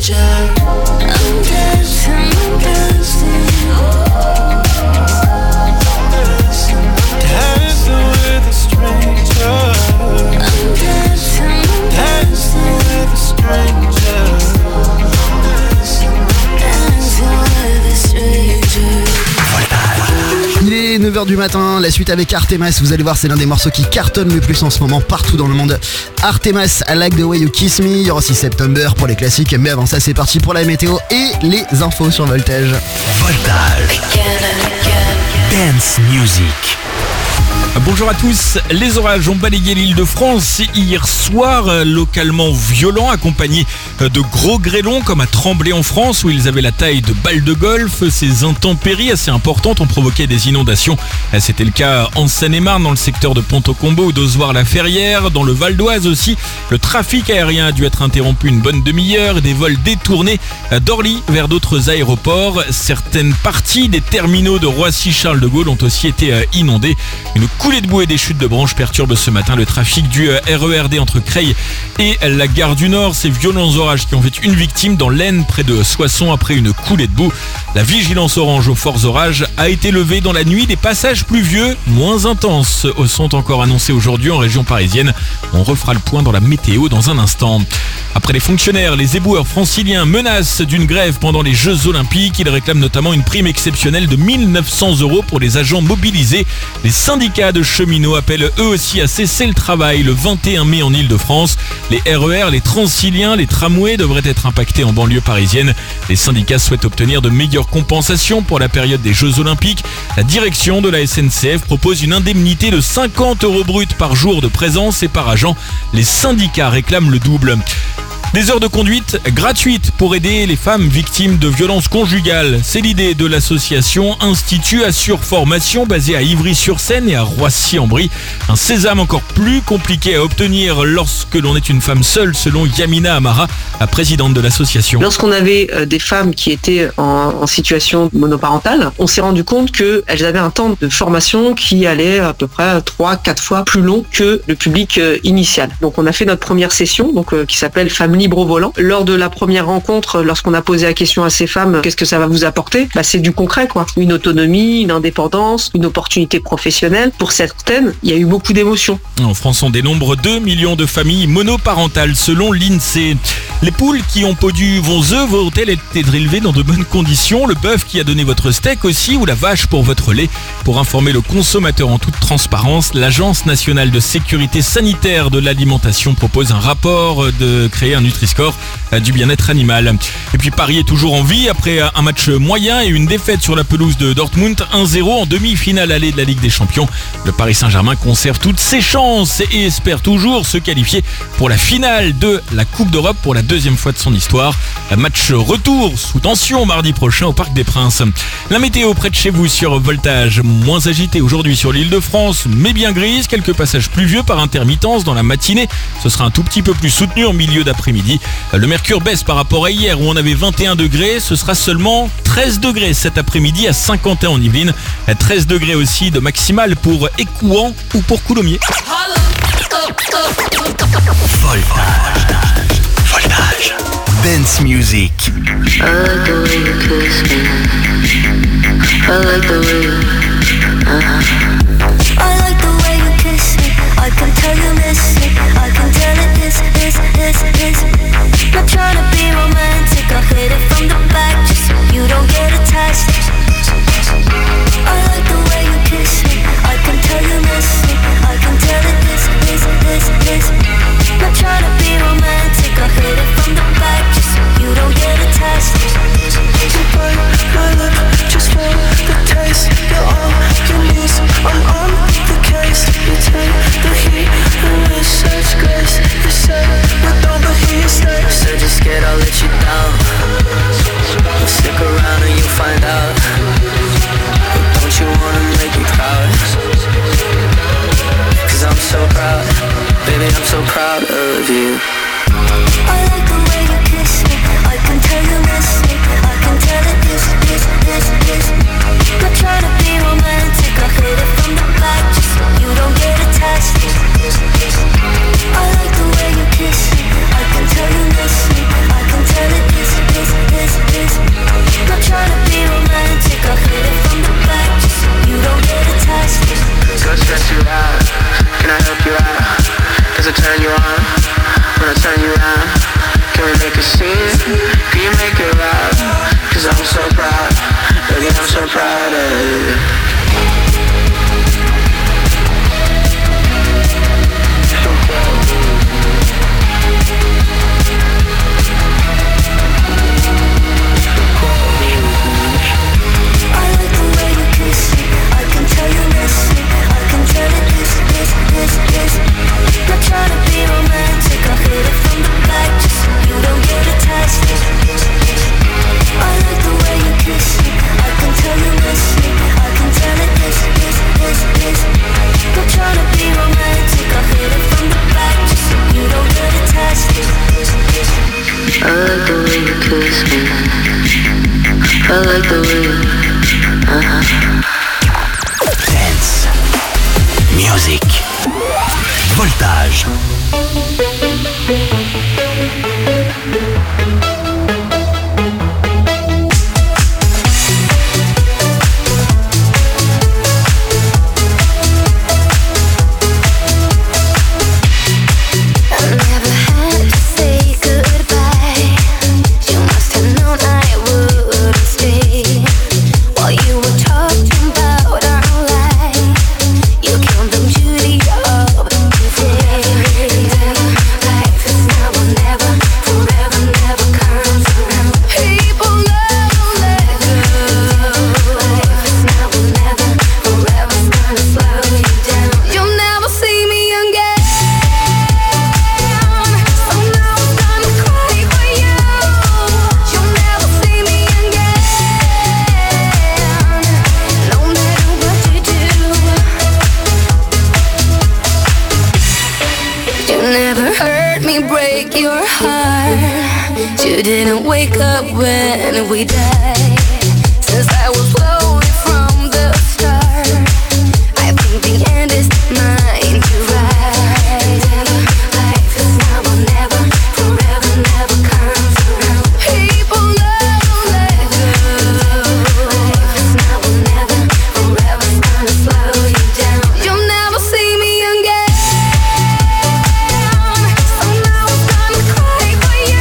Il est 9h du matin, la suite avec Artemas, vous allez voir c'est l'un des morceaux qui cartonne le plus en ce moment partout dans le monde. Artemas, I Like the Way You Kiss Me, il y aura aussi September pour les classiques, mais avant ça c'est parti pour la météo et les infos sur Voltage. Voltage Dance Music. Bonjour à tous, les orages ont balayé l'Île-de-France hier soir, localement violents, accompagnés de gros grêlons comme à Tremblay en France où ils avaient la taille de balles de golf. Ces intempéries assez importantes ont provoqué des inondations. C'était le cas en Seine-et-Marne, dans le secteur de Pont-au-Combo ou d'Ozoir-la-Ferrière. Dans le Val d'Oise aussi, le trafic aérien a dû être interrompu une bonne demi-heure et des vols détournés d'Orly vers d'autres aéroports. Certaines parties des terminaux de Roissy-Charles de Gaulle ont aussi été inondées. Une coulée de boue et des chutes de branches perturbent ce matin le trafic du RERD entre Creil et la gare du Nord. Ces violents orages qui ont fait une victime dans l'Aisne près de Soissons après une coulée de boue. La vigilance orange aux forts orages a été levée dans la nuit. Des passages pluvieux moins intenses sont encore annoncés aujourd'hui en région parisienne. On refera le point dans la météo dans un instant. Après les fonctionnaires, les éboueurs franciliens menacent d'une grève pendant les Jeux Olympiques. Ils réclament notamment une prime exceptionnelle de 1 900 € pour les agents mobilisés. Les syndicats de cheminots appellent eux aussi à cesser le travail le 21 mai en Ile-de-France. Les RER, les Transiliens, les tramways devraient être impactés en banlieue parisienne. Les syndicats souhaitent obtenir de meilleures compensations pour la période des Jeux Olympiques. La direction de la SNCF propose une indemnité de 50 € bruts par jour de présence et par agent. Les syndicats réclament le double. Des heures de conduite gratuites pour aider les femmes victimes de violences conjugales. C'est l'idée de l'association Institut Assure Formation basée à Ivry-sur-Seine et à Roissy-en-Brie. Un sésame encore plus compliqué à obtenir lorsque l'on est une femme seule, selon Yamina Amara, la présidente de l'association. Lorsqu'on avait des femmes qui étaient en situation monoparentale, on s'est rendu compte qu'elles avaient un temps de formation qui allait à peu près 3-4 fois plus long que le public initial. Donc on a fait notre première session qui s'appelle Femmes libre au volant. Lors de la première rencontre, lorsqu'on a posé la question à ces femmes, qu'est-ce que ça va vous apporter ? C'est du concret, quoi. Une autonomie, une indépendance, une opportunité professionnelle. Pour certaines, il y a eu beaucoup d'émotions. En France, on dénombre 2 millions de familles monoparentales, selon l'INSEE. Les poules qui ont pondu vos œufs vont-elles être élevées dans de bonnes conditions ? Le bœuf qui a donné votre steak aussi, ou la vache pour votre lait ? Pour informer le consommateur en toute transparence, l'Agence nationale de sécurité sanitaire de l'alimentation propose un rapport de créer un Nutri-Score du bien-être animal. Et puis Paris est toujours en vie après un match moyen et une défaite sur la pelouse de Dortmund 1-0 en demi-finale allée de la Ligue des Champions. Le Paris Saint-Germain conserve toutes ses chances et espère toujours se qualifier pour la finale de la Coupe d'Europe pour la deuxième fois de son histoire. Un match retour sous tension mardi prochain au Parc des Princes. La météo près de chez vous sur Voltage, moins agitée aujourd'hui sur l'Île-de-France, mais bien grise, quelques passages pluvieux par intermittence dans la matinée. Ce sera un tout petit peu plus soutenu en milieu d'après-midi. Le mercure baisse par rapport à hier où on avait 21 degrés, ce sera seulement 13 degrés cet après-midi à Saint-Quentin en Yvelines. 13 degrés aussi de maximale pour Écouen ou pour Coulommiers. Voltage Dance Music. I like the way you kiss me. I like the way I like the way you kiss me. I can tell you miss it. I can tell it is. Not trying to be romantic. I hit it from the back just so you don't get attached. I like the way you kiss me. I can tell you miss it. I can tell it is. Not trying to be romantic. I hit it from the back just so you don't get attached. You burn my lip just for the taste. You're all you need, I'm on the case. You take the heat and with such grace. You say you don't, but he stays. Said you're scared I'll let you down. Well, stick around and you'll find out. But don't you wanna make me proud? Cause I'm so proud. Baby, I'm so proud of you. I like the way you kiss me. I can tell you miss me. I can tell it is. Not trying to be romantic. I hit it from the back just so you don't get attached. I like the way you kiss me. I can tell you miss me. I can tell it is. kiss me. I like the way Dance Music Voltage. Wake up when we die. Since I was lonely from the start, I think the end is mine to ride. Life is now or never, forever never comes around. People never let go. Life is now or never, forever's gonna slow you down. You'll never see me again. So now I'm gonna cry for you.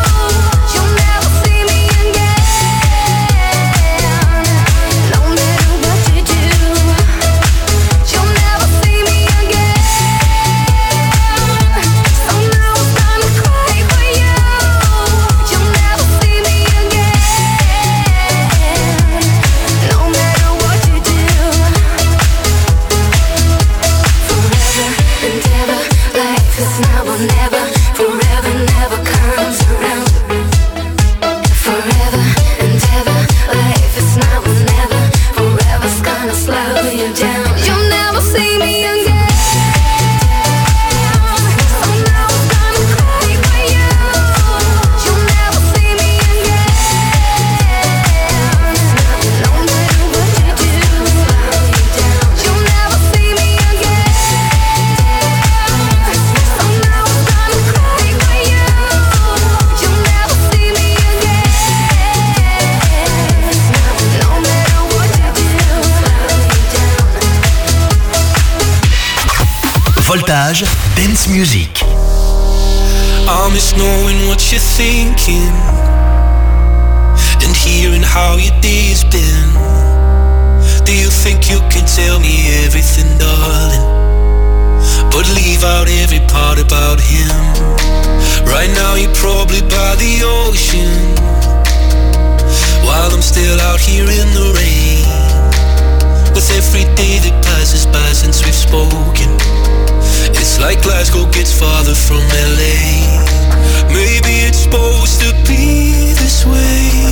Voltage Dance Music. I miss knowing what you're thinking and hearing how your day's been. Do you think you can tell me everything, darling, but leave out every part about him? Right now you're probably by the ocean, while I'm still out here in the rain. With every day that passes by since we've spoken, it's like Glasgow gets farther from LA. Maybe it's supposed to be this way,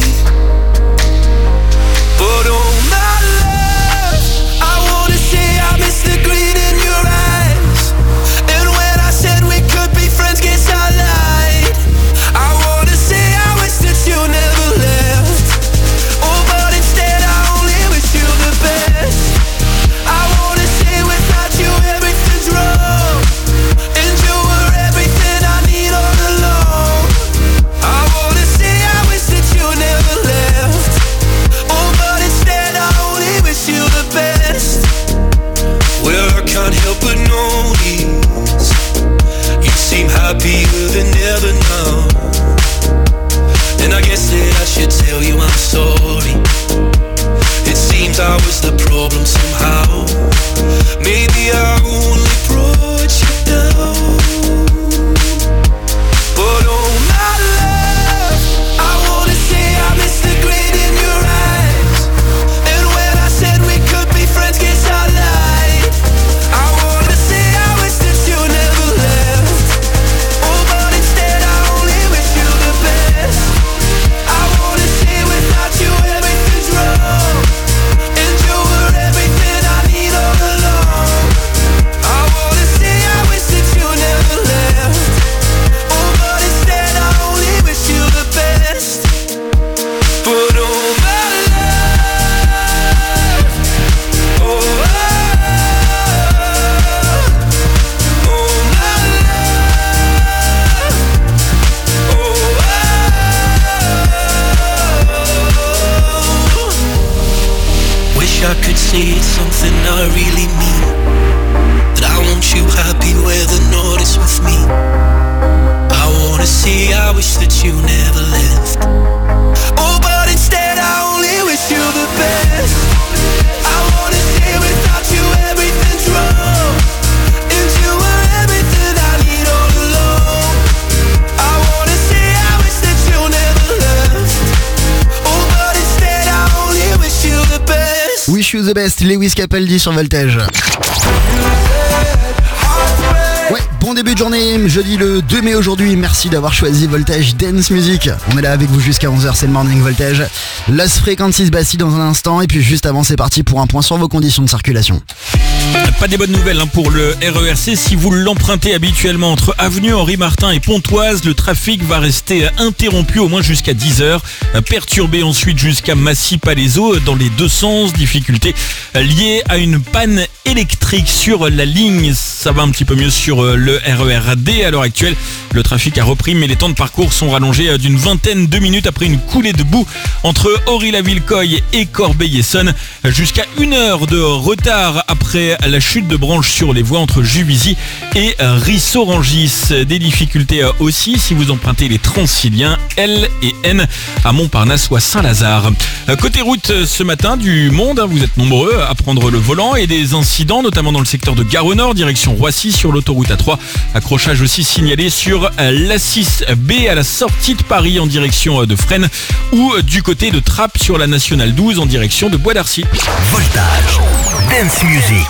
but oh my love, I wanna say I miss the green in your eyes. And when I said we could be friends, guess I lied. I wanna say I wish that you never left. Oh, but instead I only wish you the best. I wanna say without you everything's wrong, and you were everything I need. I really mean. That I want you happy whether or not it's with me. I wanna say I wish that you never left. Oh, but instead I only wish you the best. I wanna say without you everything's wrong, and you were everything I need all along. I wanna say I wish that you never left. Oh, but instead I only wish you the best. Wish You The Best, Lewis Capaldi sur Voltage. Ouais, bon début de journée, jeudi le 2 mai aujourd'hui, merci d'avoir choisi Voltage Dance Music. On est là avec vous jusqu'à 11h, c'est le Morning Voltage. Lost Frequencies Bassi dans un instant, et puis juste avant c'est parti pour un point sur vos conditions de circulation. Pas des bonnes nouvelles pour le RERC. Si vous l'empruntez habituellement entre Avenue Henri Martin et Pontoise, le trafic va rester interrompu au moins jusqu'à 10h. Perturbé ensuite jusqu'à Massy-Palaiseau dans les deux sens. Difficulté liée à une panne électrique sur la ligne. Ça va un petit peu mieux sur le RERD. À l'heure actuelle, le trafic a repris, mais les temps de parcours sont rallongés d'une vingtaine de minutes après une coulée de boue entre Ory-la-Villecoy et Corbeil-Essonnes. Jusqu'à 1 heure de retard après la chute de branches sur les voies entre Juvisy et Rissorangis. Des difficultés aussi si vous empruntez les Transiliens L et N à Montparnasse ou à Saint-Lazare. Côté route ce matin, du monde, vous êtes nombreux à prendre le volant, et des incidents notamment dans le secteur de Gare au Nord, direction Roissy sur l'autoroute A3. Accrochage aussi signalé sur l'A6B à la sortie de Paris en direction de Fresnes, ou du côté de Trappes sur la Nationale 12 en direction de Bois d'Arcy. Voltage, Dance Music.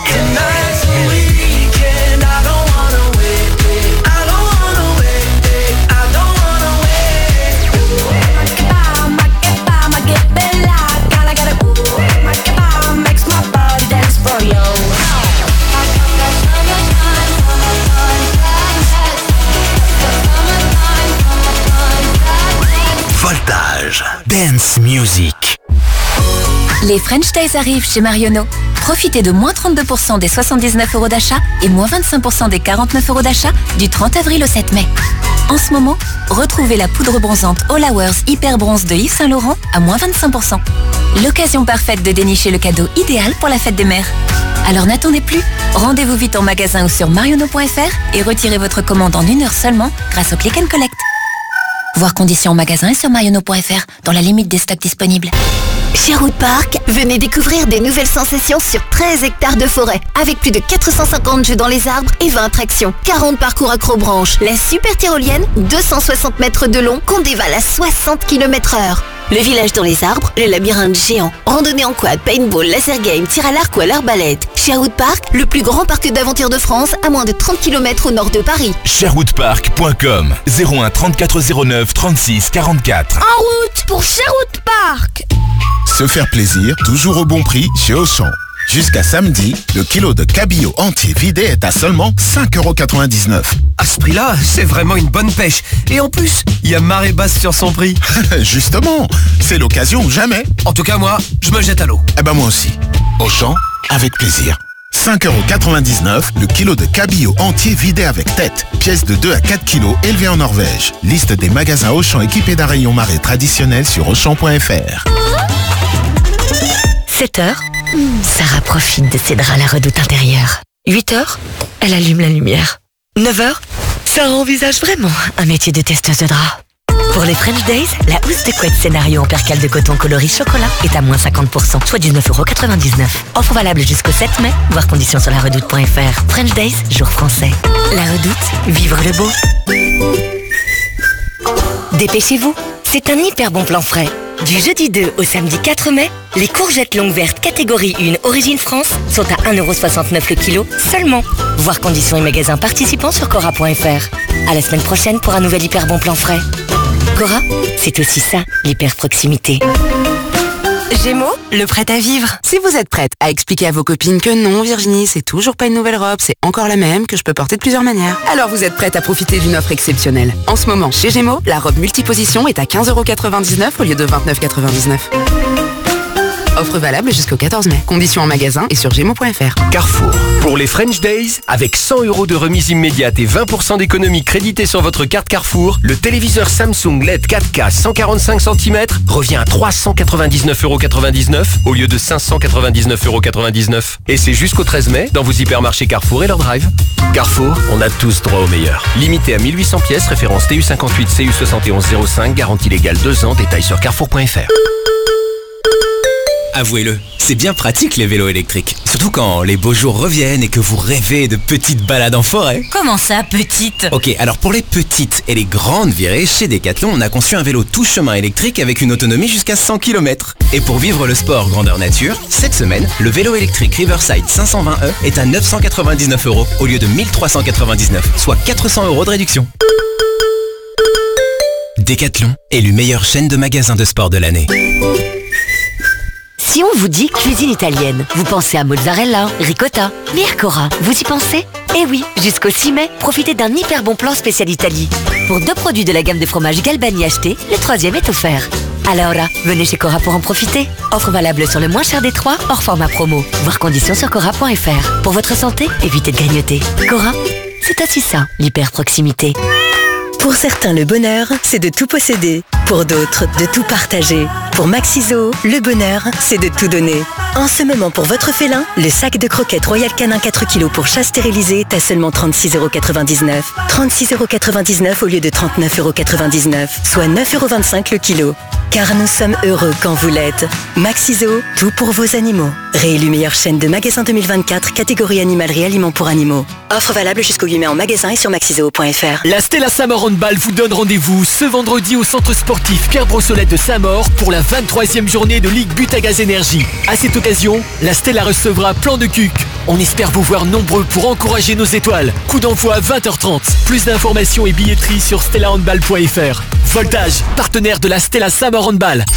Voltage, Dance Music. Les French Days arrivent chez Marionneau. Profitez de moins 32% des 79 € d'achat et moins 25% des 49 € d'achat du 30 avril au 7 mai. En ce moment, retrouvez la poudre bronzante All Hours Hyper Bronze de Yves Saint Laurent à moins 25%. L'occasion parfaite de dénicher le cadeau idéal pour la fête des mères. Alors n'attendez plus, rendez-vous vite en magasin ou sur marionneau.fr et retirez votre commande en 1 heure seulement grâce au Click and Collect. Voir conditions en magasin et sur marionneau.fr dans la limite des stocks disponibles. Sherwood Park, venez découvrir des nouvelles sensations sur 13 hectares de forêt, avec plus de 450 jeux dans les arbres et 20 attractions, 40 parcours accrobranches, la super tyrolienne, 260 mètres de long qu'on dévale à 60 km/h. Le village dans les arbres, le labyrinthe géant, randonnée en quad, paintball, laser game, tir à l'arc ou à l'arbalète. Sherwood Park, le plus grand parc d'aventure de France, à moins de 30 km au nord de Paris. Sherwoodpark.com 01 34 09 36 44. En route pour Sherwood Park. Se faire plaisir, toujours au bon prix chez Auchan. Jusqu'à samedi, le kilo de cabillaud entier vidé est à seulement 5,99 €. À ce prix-là, c'est vraiment une bonne pêche. Et en plus, il y a marée basse sur son prix. Justement, c'est l'occasion ou jamais. En tout cas, moi, je me jette à l'eau. Eh ben moi aussi. Auchan, avec plaisir. 5,99 € le kilo de cabillaud entier vidé avec tête. Pièce de 2 à 4 kilos élevée en Norvège. Liste des magasins Auchan équipés d'un rayon marée traditionnel sur Auchan.fr. 7h, Sarah profite de ses draps à la redoute intérieure. 8h, elle allume la lumière. 9h, Sarah envisage vraiment un métier de testeuse de draps. Pour les French Days, la housse de couette scénario en percale de coton coloris chocolat est à moins 50%, soit 19,99 €. Offre valable jusqu'au 7 mai, voir conditions sur laredoute.fr. French Days, jour français. La Redoute, vivre le beau. Dépêchez-vous, c'est un hyper bon plan frais. Du jeudi 2 au samedi 4 mai, les courgettes longues vertes catégorie 1 Origine France sont à 1,69 € le kilo seulement. Voir conditions et magasins participants sur Cora.fr. À la semaine prochaine pour un nouvel hyper bon plan frais. Cora, c'est aussi ça, l'hyper proximité. Gémeaux, le prêt à vivre. Si vous êtes prête à expliquer à vos copines que non, Virginie, c'est toujours pas une nouvelle robe, c'est encore la même, que je peux porter de plusieurs manières, alors vous êtes prête à profiter d'une offre exceptionnelle. En ce moment, chez Gémeaux, la robe multiposition est à 15,99 € au lieu de 29,99 €. Offre valable jusqu'au 14 mai. Conditions en magasin et sur Gémeaux.fr. Carrefour. Pour les French Days, avec 100 € de remise immédiate et 20% d'économie créditée sur votre carte Carrefour, le téléviseur Samsung LED 4K 145 cm revient à 399,99 € au lieu de 599,99 €. Et c'est jusqu'au 13 mai dans vos hypermarchés Carrefour et leur drive. Carrefour, on a tous droit au meilleur. Limité à 1800 pièces, référence TU58 CU7105, garantie légale 2 ans, détails sur carrefour.fr. Avouez-le, c'est bien pratique les vélos électriques. Surtout quand les beaux jours reviennent et que vous rêvez de petites balades en forêt. Comment ça, petite? Ok, alors pour les petites et les grandes virées, chez Decathlon, on a conçu un vélo tout chemin électrique avec une autonomie jusqu'à 100 km. Et pour vivre le sport grandeur nature, cette semaine, le vélo électrique Riverside 520e est à 999 € au lieu de 1399, soit 400 € de réduction. Decathlon, élu meilleure chaîne de magasins de sport de l'année. Si on vous dit cuisine italienne, vous pensez à mozzarella, ricotta. Mais Cora, vous y pensez? Eh oui, jusqu'au 6 mai, profitez d'un hyper bon plan spécial Italie. Pour 2 produits de la gamme de fromage Galbani achetés, le 3e est offert. Alors là, venez chez Cora pour en profiter. Offre valable sur le moins cher des 3, hors format promo. Voir conditions sur Cora.fr. Pour votre santé, évitez de grignoter. Cora, c'est aussi ça, l'hyper proximité. Pour certains, le bonheur, c'est de tout posséder. Pour d'autres, de tout partager. Pour Maxiso, le bonheur, c'est de tout donner. En ce moment, pour votre félin, le sac de croquettes Royal Canin 4 kg pour chat stérilisé est à seulement 36,99 €. 36,99 € au lieu de 39,99 €, soit 9,25 € le kilo. Car nous sommes heureux quand vous l'êtes. Maxiso, tout pour vos animaux. Réélu meilleure chaîne de magasins 2024, catégorie animalerie aliments pour animaux. Offre valable jusqu'au 8 mai en magasin et sur maxiso.fr. La Stella Saint-Maur Handball vous donne rendez-vous ce vendredi au centre sportif Pierre Brossolette de Saint-Maur pour la 23e journée de Ligue But à Gaz Énergie. À cette occasion, la Stella recevra Plan de Cuc. On espère vous voir nombreux pour encourager nos étoiles. Coup d'envoi à 20h30. Plus d'informations et billetterie sur stellahandball.fr. Voltage, partenaire de la Stella Saint-Maur Handball.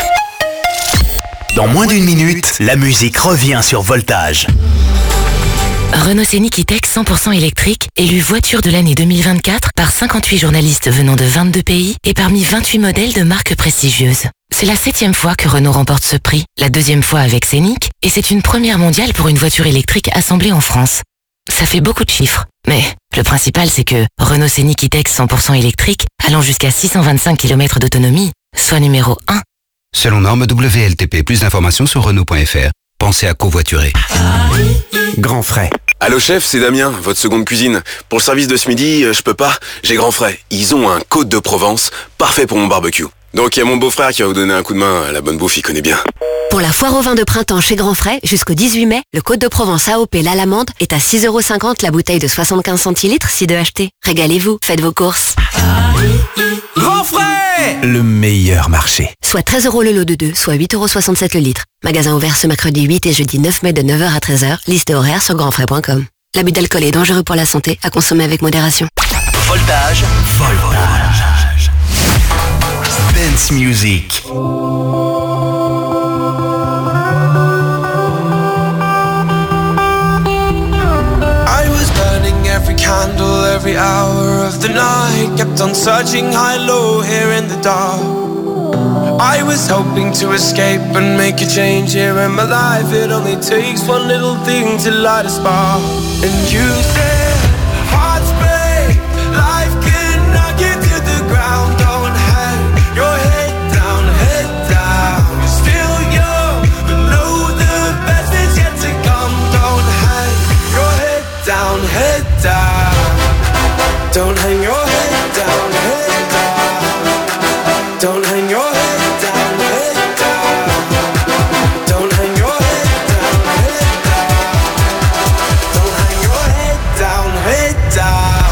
Dans moins d'une minute, la musique revient sur Voltage. Renault Scénic E-Tech 100% électrique, élu voiture de l'année 2024 par 58 journalistes venant de 22 pays et parmi 28 modèles de marques prestigieuses. C'est la 7e fois que Renault remporte ce prix, la 2e fois avec Scénic, et c'est une première mondiale pour une voiture électrique assemblée en France. Ça fait beaucoup de chiffres, mais le principal c'est que Renault Scénic E-Tech 100% électrique, allant jusqu'à 625 km d'autonomie, soit numéro 1. Selon norme WLTP, plus d'informations sur Renault.fr. Pensez à covoiturer. Grand frais. Allô chef, c'est Damien, votre seconde cuisine. Pour le service de ce midi, je peux pas, j'ai Grand frais. Ils ont un Côte de Provence, parfait pour mon barbecue. Donc il y a mon beau-frère qui va vous donner un coup de main, la bonne bouffe, il connaît bien. Pour la foire au vin de printemps chez Grand Frais, jusqu'au 18 mai, le Côte de Provence AOP l'Alamande est à 6,50 € la bouteille de 75 centilitres si de acheter. Régalez-vous, faites vos courses. Grand frais, le meilleur marché. Soit 13 € le lot de 2, soit 8,67 € le litre. Magasin ouvert ce mercredi 8 et jeudi 9 mai de 9h à 13h. Liste horaire sur grandfrais.com. L'abus d'alcool est dangereux pour la santé, à consommer avec modération. Voltage. Dance Music. Every candle, every hour of the night, kept on searching high, low, here in the dark. I was hoping to escape and make a change here in my life. It only takes one little thing to light a spark. And you said, hearts break, life can knock you to the ground. Don't hang your head down, head down. You're still young, but know the best is yet to come. Don't hang your head down, head down. Don't hang your head down, head down. Don't hang your head down, head down. Don't hang your head down, head down. Don't hang your head down, head down.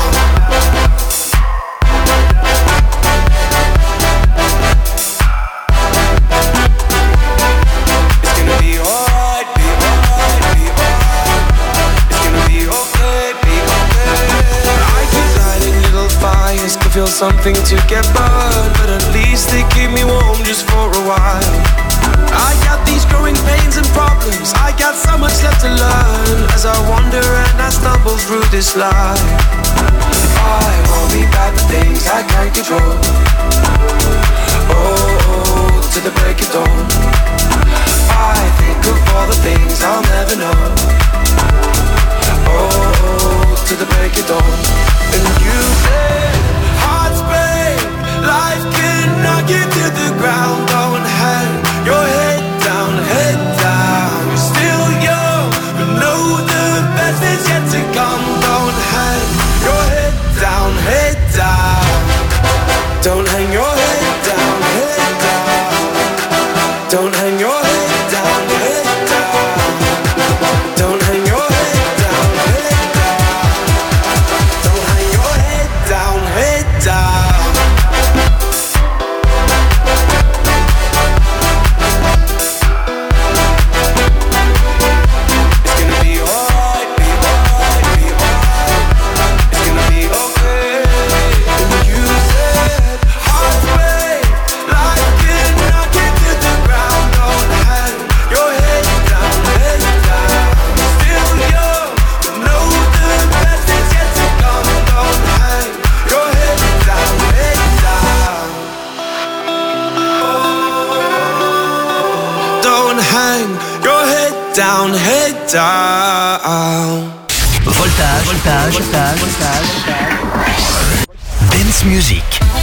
It's gonna be alright, be alright, be alright. It's gonna be okay, be okay. I keep lighting little fires to feel something to get burned, but at least they keep me warm just for a while. I got these growing pains and problems, I got so much left to learn as I wander and I stumble through this life. I won't be bad for things I can't control. Oh, to the break of dawn. I don't hang your head down, head down. Voltage. Dance Music.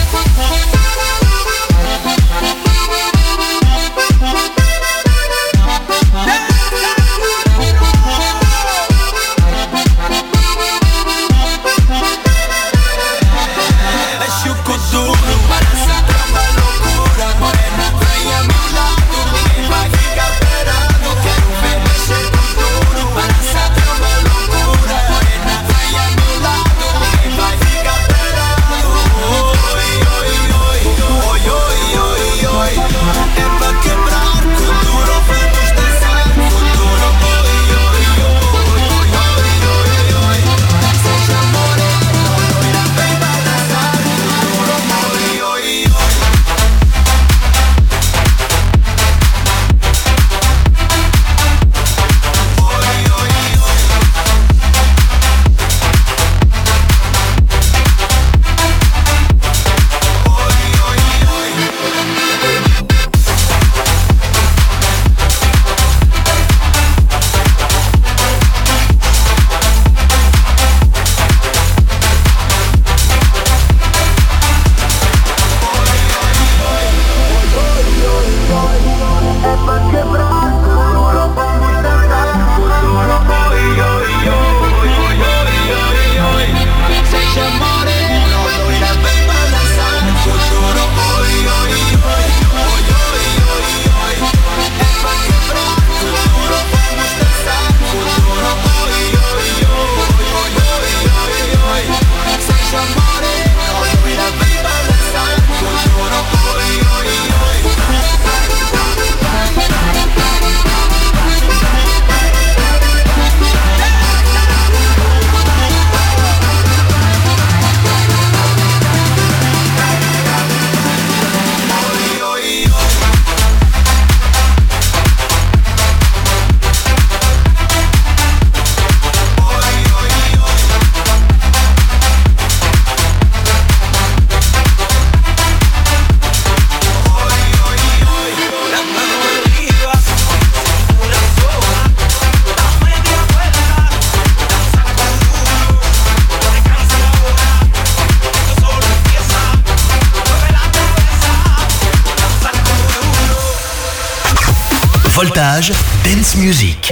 Voltage Dance Music.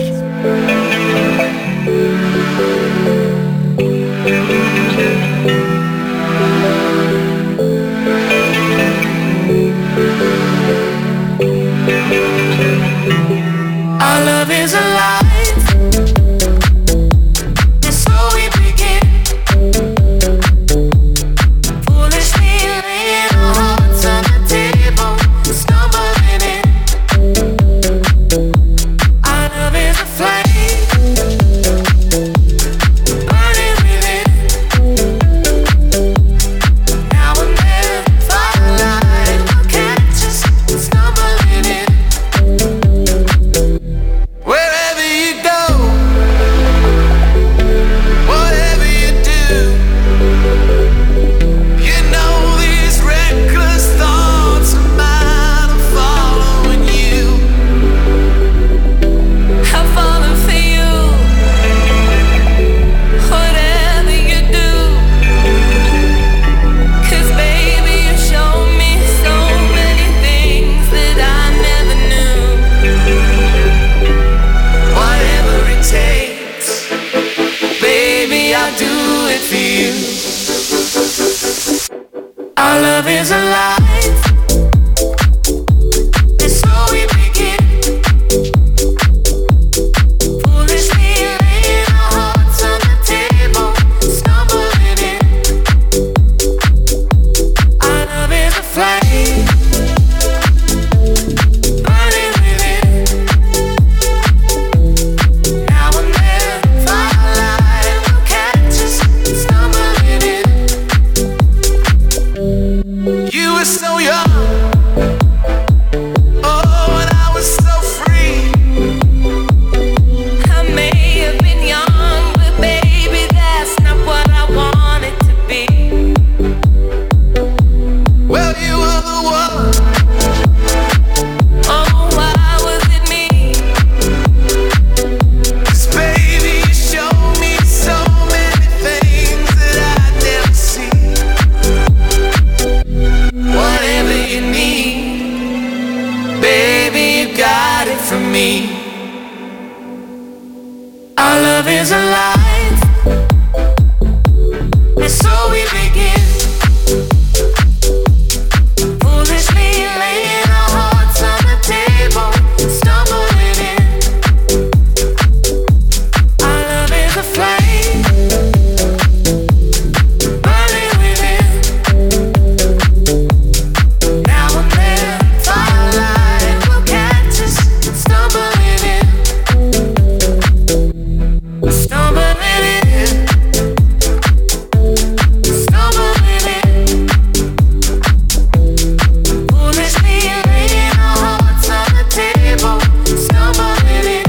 Our love is alive. And so we begin. Foolishly laying our hearts on the table, stumbling in. Our love is a flame. from me. Our love is alive, and so we begin. Foolishly laying our hearts on the table, stumbling in. Our love is a flame, burning within. Now and then, firelight will catch us, stumbling in. Stumbling in, stumbling in. Foolishly laying our hearts on the table, stumbling in.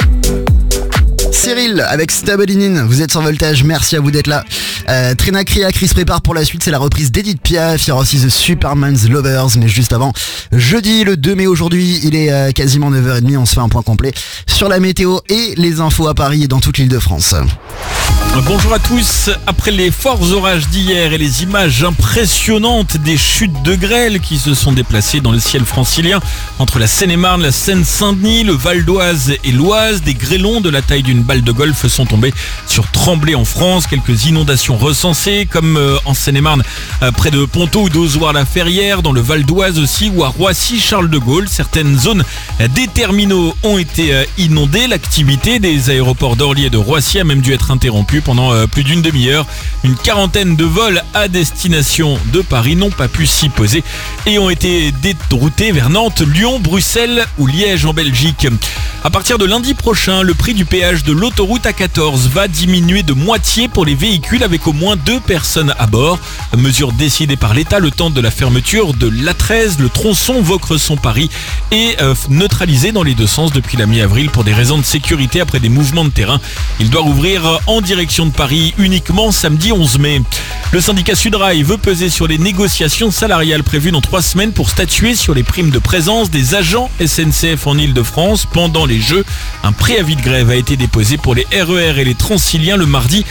Cyril avec Stable In, vous êtes sur Voltage, merci à vous d'être là. Trina Kriya, Chris prépare pour la suite, c'est la reprise d'Edith Piaf, il y aura aussi The Superman's Lovers, mais juste avant, jeudi le 2 mai aujourd'hui, il est quasiment 9h30, on se fait un point complet sur la météo et les infos à Paris et dans toute l'île de France. Bonjour à tous. Après les forts orages d'hier et les images impressionnantes des chutes de grêle qui se sont déplacées dans le ciel francilien entre la Seine-et-Marne, la Seine-Saint-Denis, le Val d'Oise et l'Oise, des grêlons de la taille d'une balle de golf sont tombés sur Tremblay en France. Quelques inondations recensées comme en Seine-et-Marne près de Ponto ou d'Ozoir-la-Ferrière, dans le Val d'Oise aussi ou à Roissy-Charles de Gaulle. Certaines zones des terminaux ont été inondées. L'activité des aéroports d'Orly et de Roissy a même dû être interrompue pendant plus d'une demi-heure. Une quarantaine de vols à destination de Paris n'ont pas pu s'y poser et ont été déroutés vers Nantes, Lyon, Bruxelles ou Liège en Belgique. À partir de lundi prochain, le prix du péage de l'autoroute A14 va diminuer de moitié pour les véhicules avec au moins 2 personnes à bord. Mesure décidée par l'État le temps de la fermeture de l'A13, le tronçon Vaucresson-Paris est neutralisé dans les deux sens depuis la mi-avril pour des raisons de sécurité après des mouvements de terrain. Il doit rouvrir en direction de Paris uniquement samedi 11 mai. Le syndicat Sudrail veut peser sur les négociations salariales prévues dans 3 semaines pour statuer sur les primes de présence des agents SNCF en Ile-de-France pendant les Jeux. Un préavis de grève a été déposé pour les RER et les Transiliens le mardi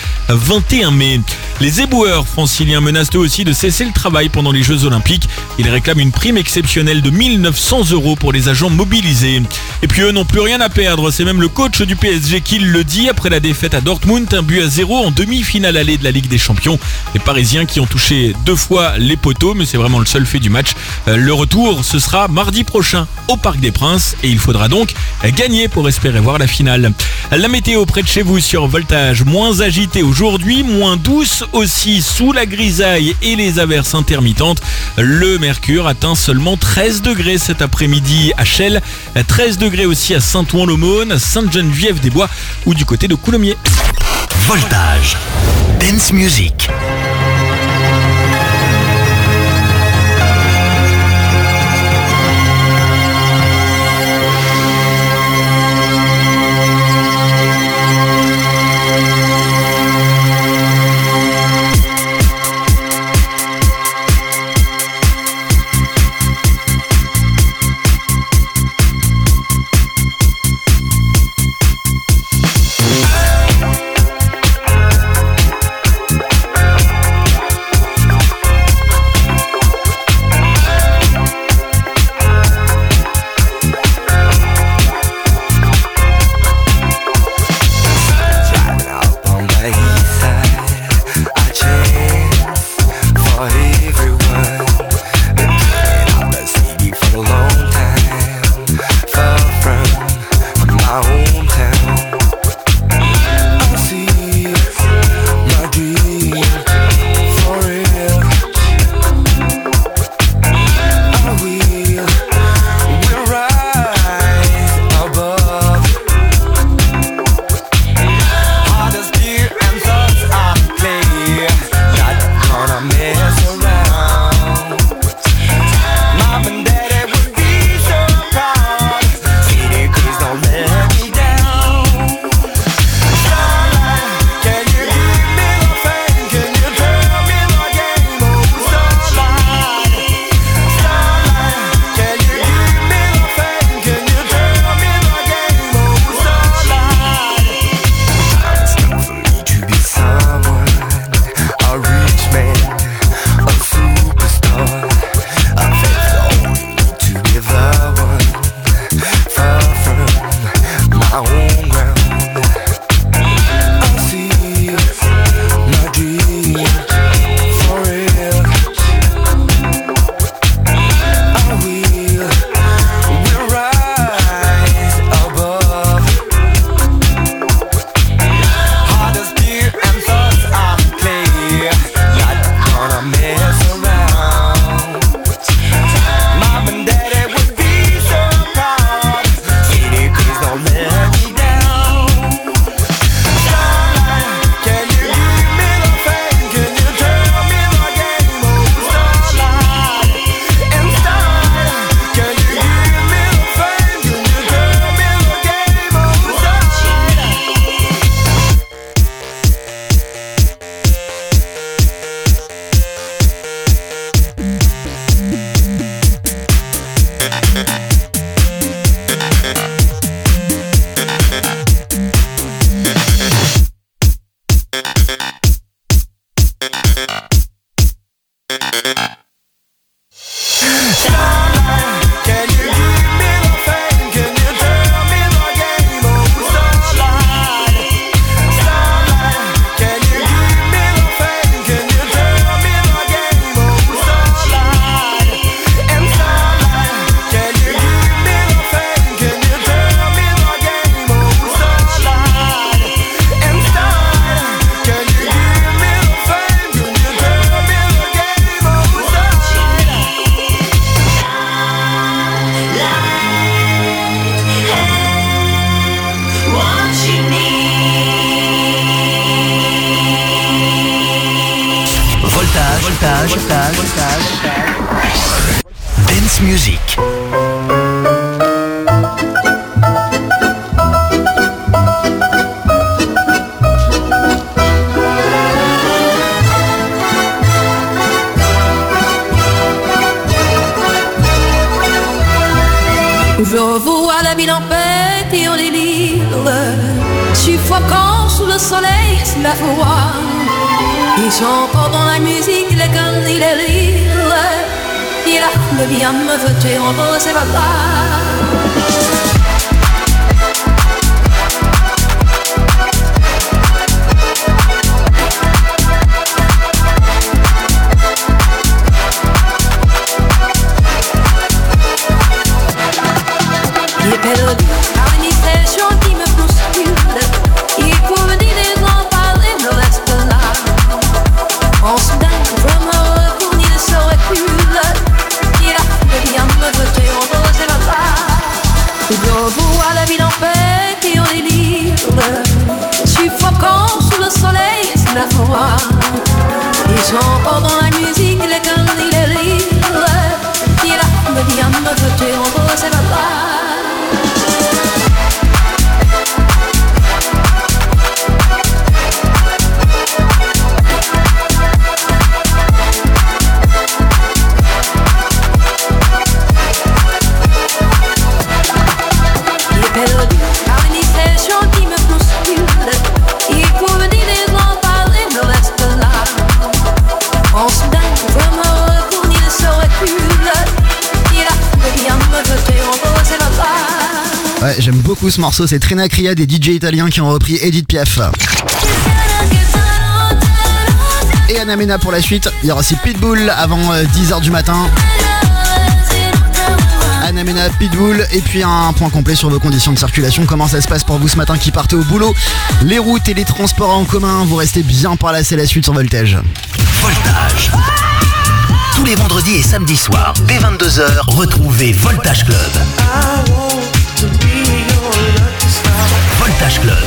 21 mai. Les éboueurs franciliens menacent eux aussi de cesser le travail pendant les Jeux Olympiques. Ils réclament une prime exceptionnelle de 1 900 € pour les agents mobilisés. Et puis eux n'ont plus rien à perdre, c'est même le coach du PSG qui le dit après la défaite à Dortmund, 1-0 en demi-finale allée de la Ligue des Champions. Les Parisiens qui ont touché 2 fois les poteaux, mais c'est vraiment le seul fait du match. Le retour, ce sera mardi prochain au Parc des Princes et il faudra donc gagner pour espérer voir la finale. La météo près de chez vous sur Voltage, moins agitée aujourd'hui, moins douce aussi sous la grisaille et les averses intermittentes. Le mercure atteint seulement 13 degrés cet après-midi à Chelles, 13 degrés aussi à Saint-Ouen-l'Aumône, Sainte-Geneviève-des-Bois ou du côté de Coulommiers. Voltage. Dance Music. Dance Music. Je vois la ville en fête et en délire, suffocant sous le soleil, c'est la foi. Et j'entends dans la musique les conneries, les rires. Et la foule vient me jeter en rose et voilà. Les mélodies, harmonisation qui me bouscule. Il faut me dire des grands parler, me reste là. En soudain, je me retourne, il se recule. Il a fait bien me jeter en rose et là. Je vois la ville en fête et en délire, suffocant sous le soleil, c'est la foi. Et j'entends dans la musique les conneries, les rires. Il a fait bien me jeter en rose et là. Ouais, j'aime beaucoup ce morceau, c'est Trina Cria des DJ italiens qui ont repris Edith Piaf. Et Anna Mena pour la suite, il y aura aussi Pitbull avant 10h du matin. Anna Mena, Pitbull, et puis un point complet sur vos conditions de circulation. Comment ça se passe pour vous ce matin qui partez au boulot? Les routes et les transports en commun, vous restez bien par là, c'est la suite sur Voltage. Voltage. Tous les vendredis et samedis soirs, dès 22h, retrouvez Voltage Club. Voltage Club.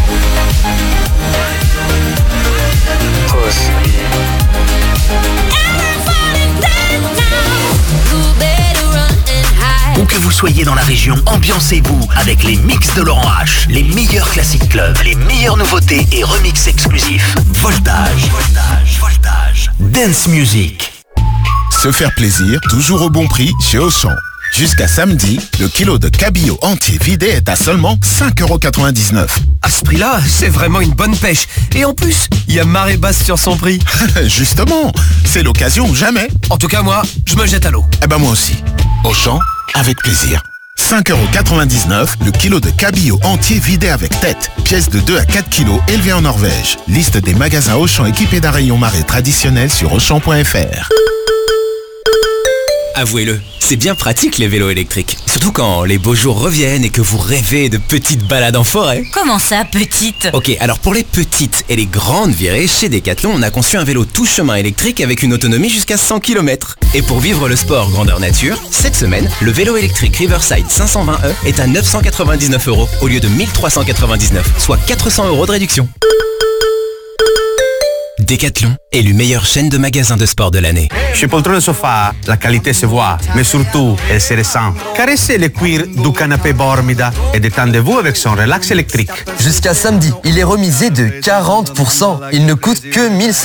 Où que vous soyez dans la région, ambiancez-vous avec les mix de Laurent H, les meilleurs classiques clubs, les meilleures nouveautés et remix exclusifs. Voltage. Voltage. Voltage. Dance Music. Se faire plaisir, toujours au bon prix chez Auchan. Jusqu'à samedi, le kilo de cabillaud entier vidé est à seulement 5,99€. À ce prix-là, c'est vraiment une bonne pêche. Et en plus, il y a marée basse sur son prix. Justement, c'est l'occasion ou jamais. En tout cas, moi, je me jette à l'eau. Eh ben moi aussi. Auchan, avec plaisir. 5,99€ le kilo de cabillaud entier vidé avec tête. Pièce de 2 à 4 kilos élevée en Norvège. Liste des magasins Auchan équipés d'un rayon marée traditionnel sur Auchan.fr. Avouez-le, c'est bien pratique les vélos électriques. Surtout quand les beaux jours reviennent et que vous rêvez de petites balades en forêt. Comment ça, petite? Ok, alors pour les petites et les grandes virées, chez Decathlon, on a conçu un vélo tout chemin électrique avec une autonomie jusqu'à 100 km. Et pour vivre le sport grandeur nature, cette semaine, le vélo électrique Riverside 520e est à 999€ au lieu de 1399, soit 400€ de réduction. Décathlon, élu meilleure chaîne de magasins de sport de l'année. Chez Poltrone Sofa, la qualité se voit, mais surtout, elle se ressent. Caressez le cuir du canapé Bormida et détendez-vous avec son relax électrique. Jusqu'à samedi, il est remisé de 40%. Il ne coûte que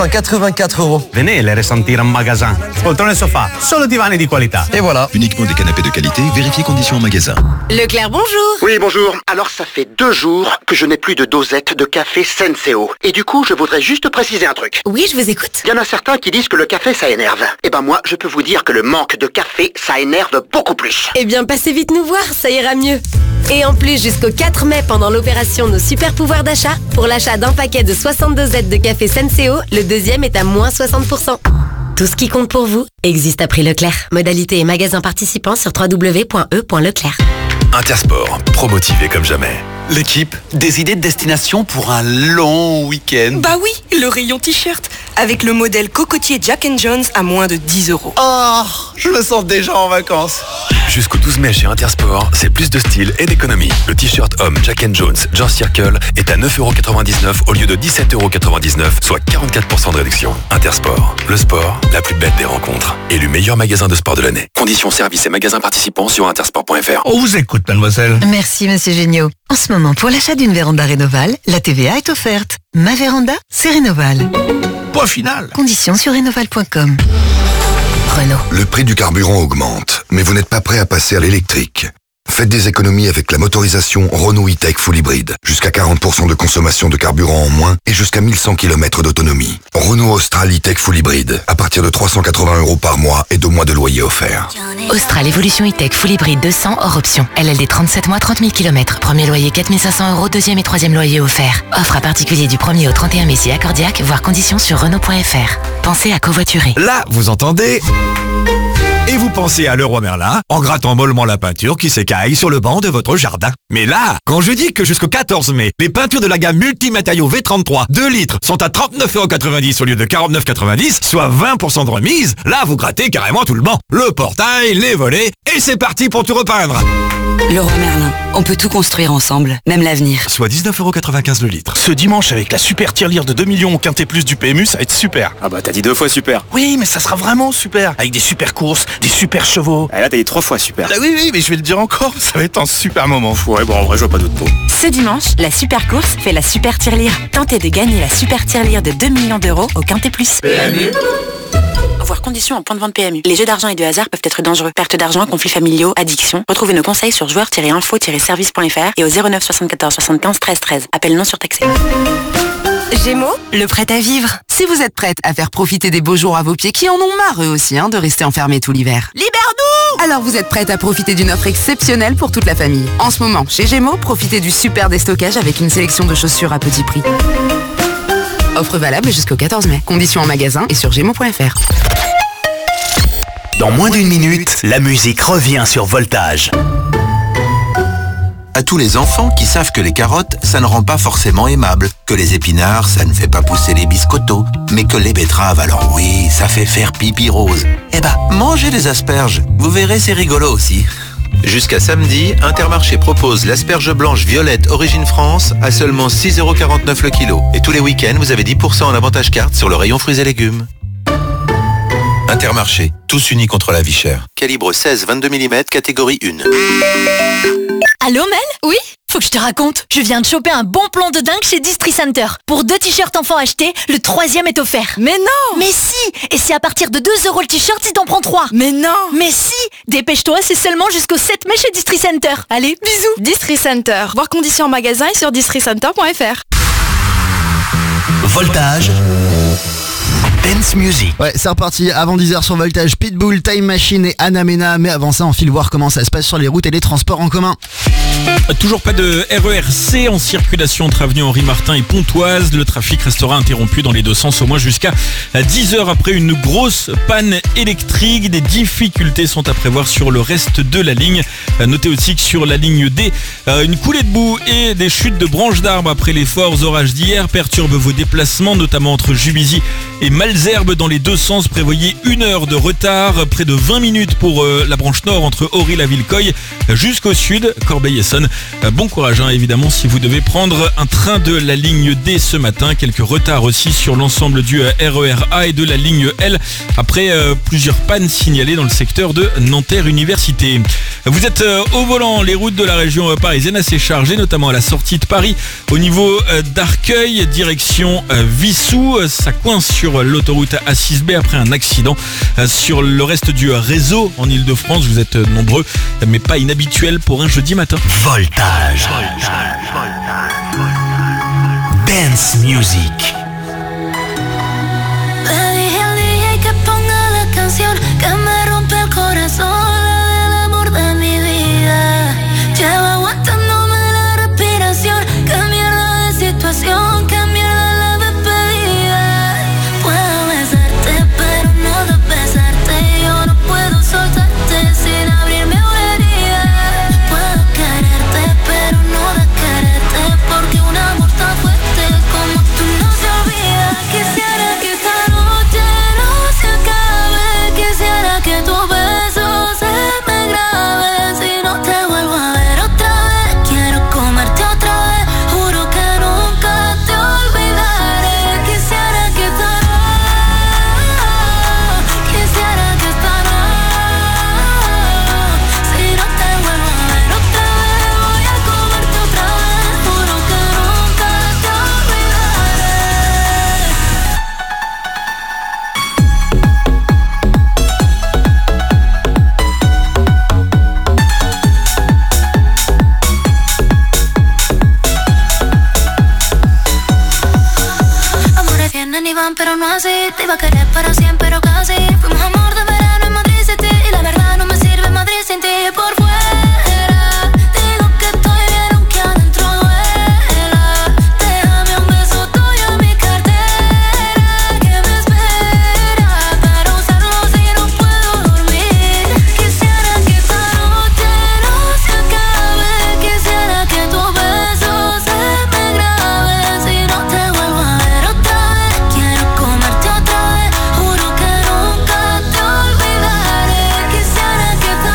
1184 €. Venez les ressentir en magasin. Poltrone Sofa, solo divani di qualità. Et voilà. Uniquement des canapés de qualité, vérifiez conditions en magasin. Leclerc, bonjour. Oui, bonjour. Alors, ça fait 2 jours que je n'ai plus de dosette de café Senseo. Et du coup, je voudrais juste préciser un truc. Oui, je vous écoute. Il y en a certains qui disent que le café, ça énerve. Eh ben moi, je peux vous dire que le manque de café, ça énerve beaucoup plus. Eh bien, passez vite nous voir, ça ira mieux. Et en plus, jusqu'au 4 mai, pendant l'opération Nos Super Pouvoirs d'achat, pour l'achat d'un paquet de 62 dosettes de café Senseo, le deuxième est à moins 60%. Tout ce qui compte pour vous existe à prix Leclerc. Modalité et magasins participants sur www.e.leclerc. Intersport, promotivé comme jamais. L'équipe, des idées de destination pour un long week-end. Bah oui, le rayon t-shirt, avec le modèle cocotier Jack & Jones à moins de 10 €. Oh, je me sens déjà en vacances. Jusqu'au 12 mai chez Intersport, c'est plus de style et d'économie. Le t-shirt homme Jack & Jones Jean Circle est à 9,99 € au lieu de 17,99 €, soit 44% de réduction. Intersport, le sport, la plus bête des rencontres. Élu meilleur magasin de sport de l'année. Conditions, services et magasins participants sur intersport.fr. On vous écoute, mademoiselle. Merci, monsieur Géniaud. En ce moment, pour l'achat d'une véranda Rénoval, la TVA est offerte. Ma véranda, c'est Rénoval. Point final. Conditions sur rénoval.com. Renault. Le prix du carburant augmente, mais vous n'êtes pas prêt à passer à l'électrique. Faites des économies avec la motorisation Renault E-Tech Full Hybrid. Jusqu'à 40% de consommation de carburant en moins et jusqu'à 1100 km d'autonomie. Renault Austral E-Tech Full Hybrid. À partir de 380 € par mois et 2 mois de loyer offerts. Austral Evolution E-Tech Full Hybrid 200 hors option. LLD 37 mois, 30 000 km. Premier loyer 4 500 €, deuxième et troisième loyer offert. Offre à particulier du 1er au 31 mai si accordiaque, voire conditions sur Renault.fr. Pensez à covoiturer. Là, vous entendez ? Et vous pensez à Leroy Merlin en grattant mollement la peinture qui s'écaille sur le banc de votre jardin. Mais là, quand je dis que jusqu'au 14 mai, les peintures de la gamme Multimatériaux V33 2 litres sont à 39,90 € au lieu de 49,90 €, soit 20% de remise, là vous grattez carrément tout le banc. Le portail, les volets, et c'est parti pour tout repeindre. Leroy Merlin, on peut tout construire ensemble, même l'avenir. Soit 19,95 € le litre. Ce dimanche, avec la super tirelire de 2 millions au Quintet Plus du PMU, ça va être super. Ah bah t'as dit 2 fois super. Oui, mais ça sera vraiment super. Avec des super courses, des super chevaux. Ah là t'as dit 3 fois super. Ah oui, mais je vais le dire encore, ça va être un super moment. Ouais, bon en vrai je vois pas d'autre mot. Ce dimanche, la super course fait la super tirelire. Tentez de gagner la super tirelire de 2 millions d'euros au Quintet Plus. PMU. Voir conditions en point de vente PMU. Les jeux d'argent et de hasard peuvent être dangereux. Perte d'argent, conflits familiaux, addiction. Retrouvez nos conseils sur joueurs-info-service.fr et au 09 74 75 13 13. Appel non surtaxé. Gémeaux, le prêt à vivre. Si vous êtes prête à faire profiter des beaux jours à vos pieds qui en ont marre eux aussi de rester enfermés tout l'hiver. Libère-nous! Alors vous êtes prête à profiter d'une offre exceptionnelle pour toute la famille. En ce moment, chez Gémeaux, profitez du super déstockage avec une sélection de chaussures à petit prix. Offre valable jusqu'au 14 mai. Conditions en magasin et sur gémeaux.fr. Dans moins d'une minute, la musique revient sur Voltage. À tous les enfants qui savent que les carottes, ça ne rend pas forcément aimable, que les épinards, ça ne fait pas pousser les biscottos, mais que les betteraves, alors oui, ça fait faire pipi rose. Eh ben, mangez des asperges, vous verrez, c'est rigolo aussi. Jusqu'à samedi, Intermarché propose l'asperge blanche violette Origine France à seulement 6,49 € le kilo. Et tous les week-ends, vous avez 10% en avantage carte sur le rayon fruits et légumes. Intermarché, tous unis contre la vie chère. Calibre 16-22 mm, catégorie 1. Allô Mel? Oui? Faut que je te raconte. Je viens de choper un bon plan de dingue chez Distri Center. Pour 2 t-shirts enfants achetés, le 3e est offert. Mais non! Mais si! Et c'est à partir de 2 € le t-shirt si t'en prends 3. Mais non! Mais si! Dépêche-toi, c'est seulement jusqu'au 7 mai chez Distri Center. Allez, bisous! Distri Center. Voir conditions en magasin et sur districenter.fr. Voltage. Dance Music. Ouais, c'est reparti avant 10h sur Voltage. Pitbull, Time Machine et Anna Mena. Mais avant ça, on file voir comment ça se passe sur les routes et les transports en commun. Toujours pas de RERC en circulation entre avenue Henri Martin et Pontoise. Le trafic restera interrompu dans les deux sens au moins jusqu'à 10h après une grosse panne électrique. Des difficultés sont à prévoir sur le reste de la ligne. Notez aussi que sur la ligne D, une coulée de boue et des chutes de branches d'arbres après les forts orages d'hier perturbent vos déplacements, notamment entre Juvisy et Malesherbes dans les deux sens. Prévoyez 1 heure de retard, près de 20 minutes pour la branche nord entre Ory-la-Ville-Coy jusqu'au sud, Corbeil Essonne. Bon courage évidemment si vous devez prendre un train de la ligne D ce matin. Quelques retards aussi sur l'ensemble du RER A et de la ligne L après plusieurs pannes signalées dans le secteur de Nanterre Université. Vous êtes au volant, les routes de la région parisienne assez chargées, notamment à la sortie de Paris au niveau d'Arcueil, direction Vissou. Ça coince sur l'autoroute A6B après un accident. Sur le reste du réseau en Ile-de-France, vous êtes nombreux, mais pas inhabituel pour un jeudi matin. Voltage. Dance music. Le dije al DJ que ponga la canción que me rompe el corazón, la del amor de mi vida. Llevo aguantándome la respiración, qué mierda de situación, qué mierda la despedida. Puedo besarte pero no besarte, yo no puedo soltarte sin abrirme una herida. Puedo quererte pero no de quererte, porque un amor tan fuerte como tú no se olvida. Quisiera que esta noche no se acabe, quisiera que tu beso se me grabe. Si no te vuelvo a ver otra vez, quiero comerte otra vez, juro que nunca te olvidaré. Quisiera que esta noche, quisiera que esta noche, si no te vuelvo a ver otra vez, voy a comerte otra vez, juro que nunca te olvidaré. Amores vienen y van, pero no así. Te iba a querer para siempre, pero casi. Fuimos amor de verano en Madrid City, y la verdad no me sirve Madrid sin ti. Por fuera digo que estoy bien aunque adentro duela. Déjame un beso tuyo en mi cartera que me espera para usarlo si no puedo dormir. Quisiera que esta noche no se acabe, quisiera que tu beso se me grabe. Si no te vuelvo a ver otra vez, quiero comerte otra vez, juro que nunca te olvidaré. Quisiera que esta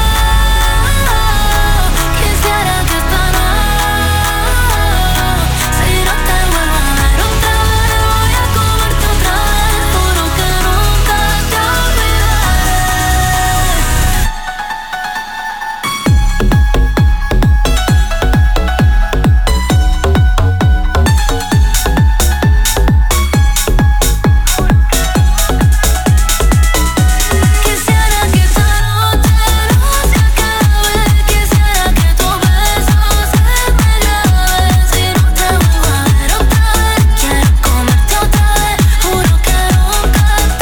noche, quisiera que esta noche, si no te vuelvo a ver otra vez, voy a comerte otra vez, juro que nunca te Quisiera que esta noche no se acabe, quisiera que tu beso se me grabe. Si no te vuelvo a ver otra vez, quiero comerte otra vez, juro que nunca te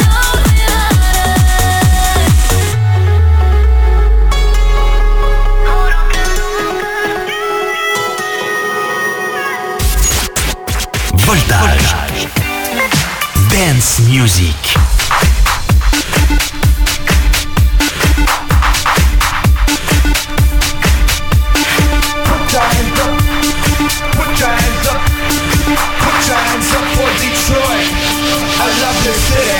Voltage. Dance music. Put your hands up for Detroit. I love this city.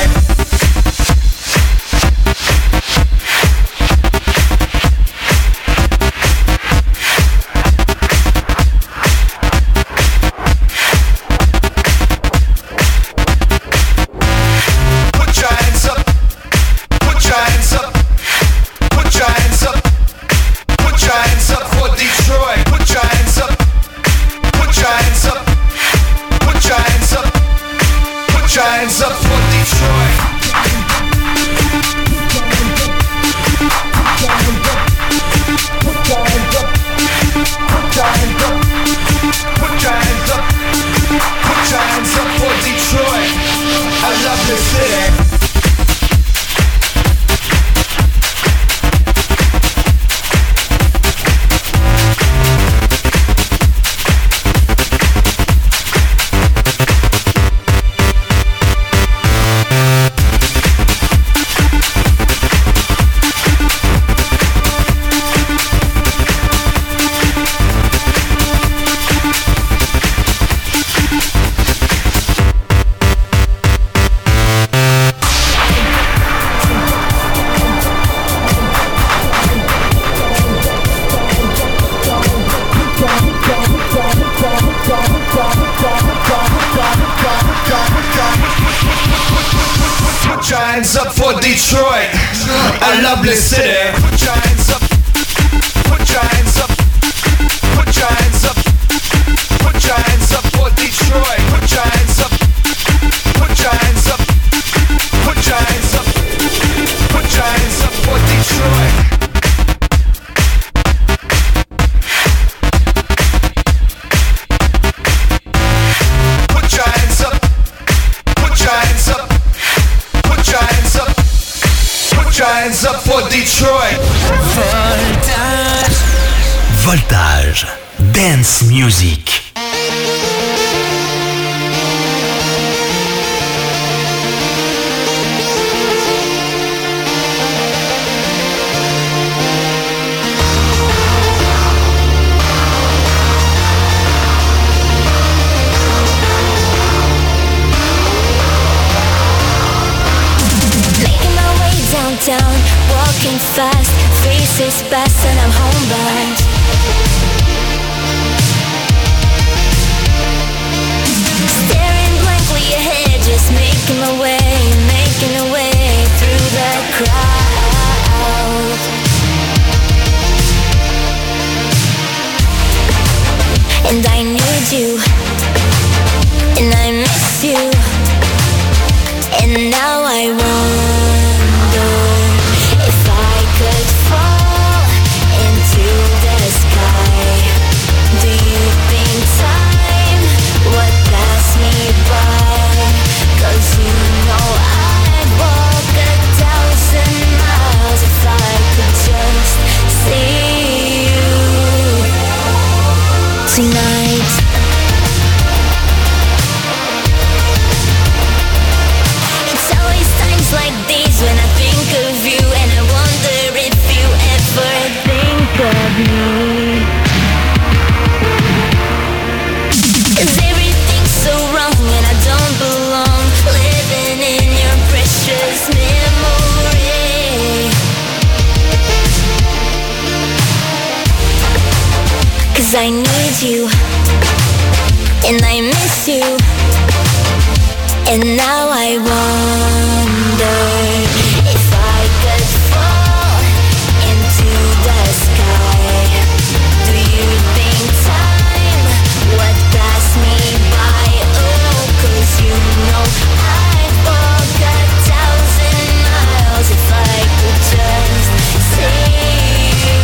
your hands up for Detroit, a lovely city. Put your hands up. Put your hands up. Put your hands up. Put your hands up for Detroit. Put your hands up. Put your hands up. Put your hands up. Put your hands up for Detroit. Put your hands up. Put your hands up. Put your hands up. Put your hands up for Detroit. Voltage. Voltage. Dance music. Down, walking fast, faces past and I'm homebound. Staring blankly ahead, just making my way through the crowd. And I need you, and I miss you, and now I wonder if I could fall into the sky. Do you think time would pass me by? 'Cause you know I'd walk 1,000 miles if I could just see you tonight. It's always times like these when I think of you, and I wonder if you ever think of me. 'Cause everything's so wrong and I don't belong, living in your precious memory. 'Cause I need you, and I miss you, and now I wonder if I could fall into the sky. Do you think time would pass me by? Oh, 'cause you know I'd walk 1,000 miles if I could just see you.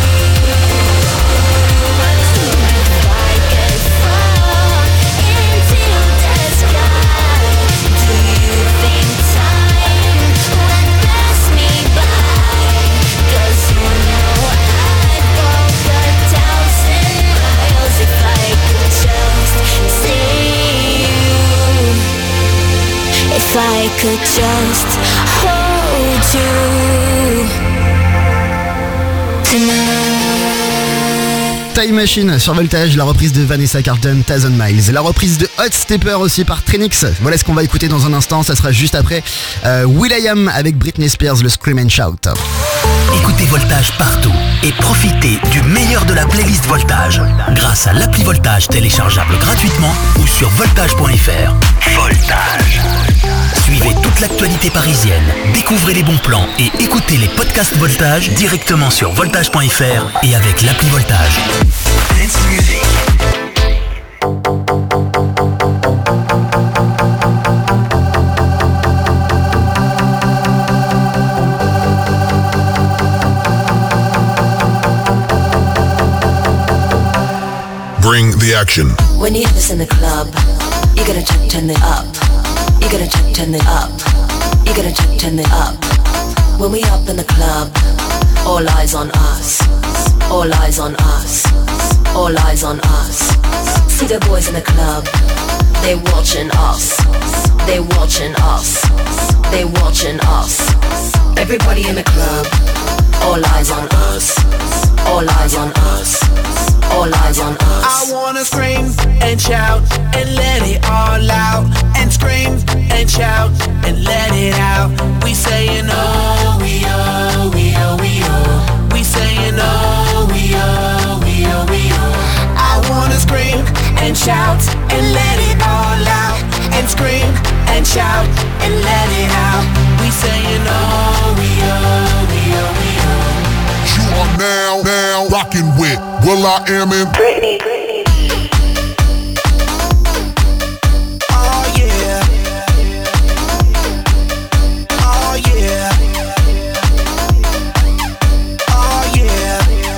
If I could fall into the sky, do you think time would pass me by? 'Cause you know I'd walk 1,000 miles if I could just see you. If I could just hold you tonight. Time Machine sur Voltage, la reprise de Vanessa Carlton, 1,000 Miles. La reprise de Hot Stepper aussi par Trinix. Voilà ce qu'on va écouter dans un instant, ça sera juste après will.i.am avec Britney Spears, le Scream and Shout. Écoutez Voltage partout et profitez du meilleur de la playlist Voltage grâce à l'appli Voltage téléchargeable gratuitement ou sur voltage.fr. Voltage. Suivez toute l'actualité parisienne, découvrez les bons plans et écoutez les podcasts Voltage directement sur voltage.fr et avec l'appli Voltage. Dance music. Bring the action. When you hit this in the club, you gotta check, turn it up. You gotta check, turn it up. You gotta check, turn it up. When we up in the club, all eyes on us. All eyes on us. All eyes on us. See the boys in the club, they watching us. They watching us. They watching us. Everybody in the club, all eyes on us. All eyes on us. All eyes on us. I wanna scream and shout and let it all out. And scream and shout and let it out. We saying oh, we oh, we oh, we oh. We saying oh, we oh, we oh, we oh. I wanna scream and shout and let it all out. And scream and shout and let it out. We saying rocking with Will I Am in Britney. Oh yeah. Oh yeah. Oh yeah.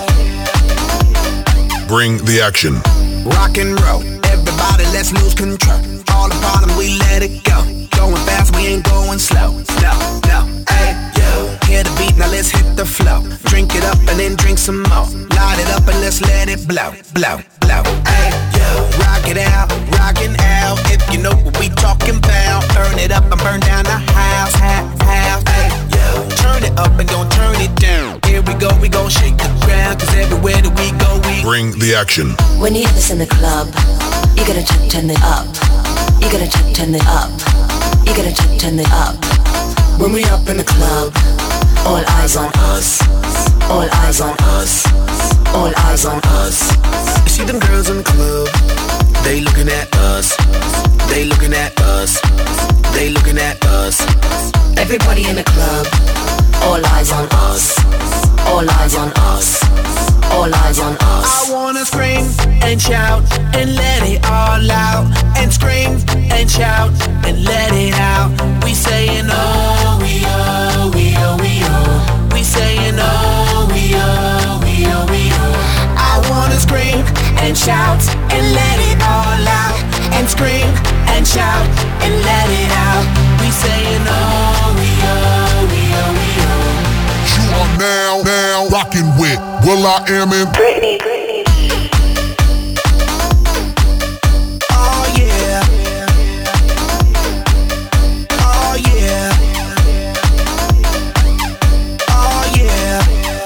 Bring the action. Rock and roll, everybody let's lose control. All the bottom we let it go. Going fast, we ain't going slow. No, hey, yo. Hear the beat, now let's hit the flow. Drink it up and then drink some more. Light it up and let's let it blow. Hey, yo. Rock it out, rockin' out. If you know what we talking about. Burn it up and burn down the house. Hey, yo. Turn it up and gon' turn it down. Here we go, we gon' shake the ground. Cause everywhere that we go, we bring the action. When you hear this in the club, you gotta turn it up. You gotta turn it up. You gotta turn it up. When we up in the club, all eyes on us. All eyes on us. All eyes on us. You see them girls in the club, they looking at us. They looking at us. They looking at us. Everybody in the club, all eyes on us. All eyes on us. All eyes on us. I wanna scream and shout and let it all out. And scream and shout and let it out. We saying oh, we oh, we oh, we oh. We saying oh, we oh, we oh, we oh. I wanna scream and shout and let it all out. And scream and shout and let it out. We saying oh, we oh, we oh, we oh. You are now rocking with Will I Am in Britney. Oh yeah. Oh yeah. Oh yeah.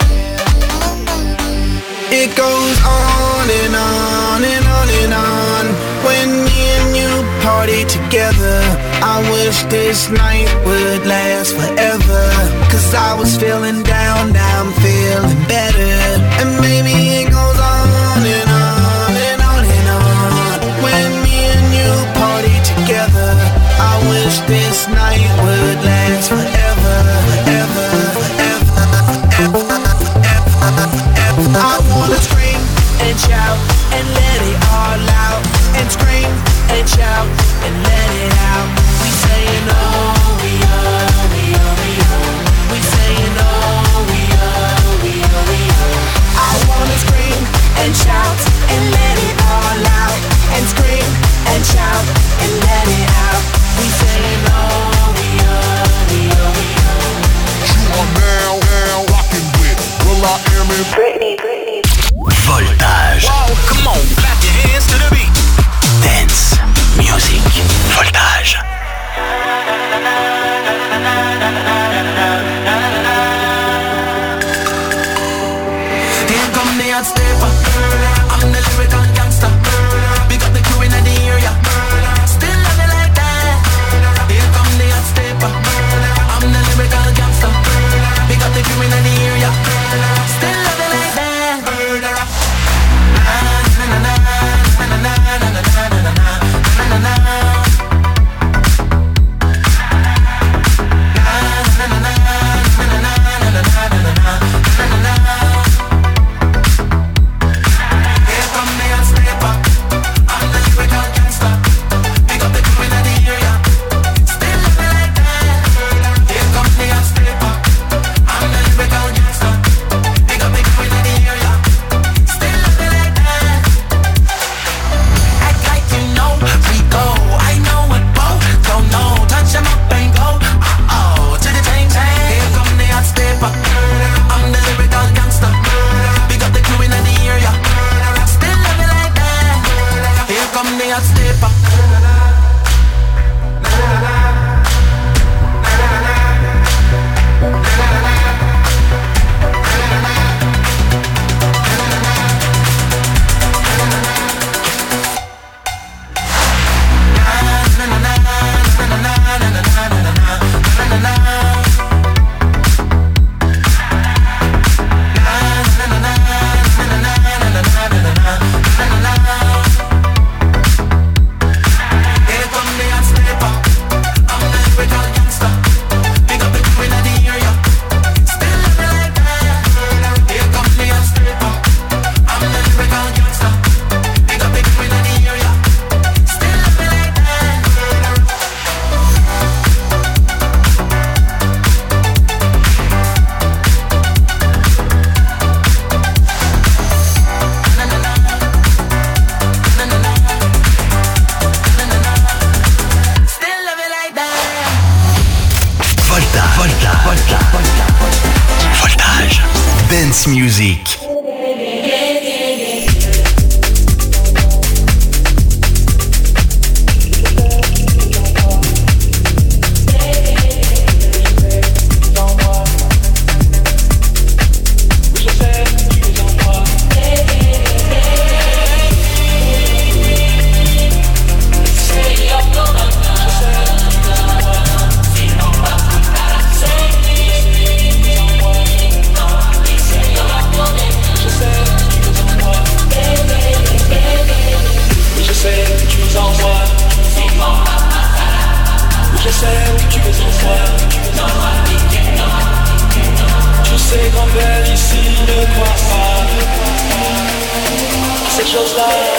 It goes on and on and on and on. When me and you party together, I wish this night would last forever. Cause I was feeling down, now I'm feeling better. And maybe it goes on and on and on and on. When me and you party together, I wish this night would last forever. Forever, forever, forever, forever, forever. I wanna scream and shout and let it all out. And scream and shout and let it out. We saying oh, we oh, we oh, we oh. We saying oh, we oh, we oh, we oh. I wanna scream and shout and let it all out. And scream and shout and let it out. We saying oh, we oh, we oh, we oh. You are now rocking with Will I Am in Britney. Voltage. Whoa, come on, clap your hands to the beat. Dance music. Voltage. Here come the hot stepper. I'm the lyrical gangster. Big up the crew in the area. Still love it like that. Here come the hot stepper. I'm the lyrical gangster. Big up the crew in the area. Still love it like that. Music. Cette chose-là.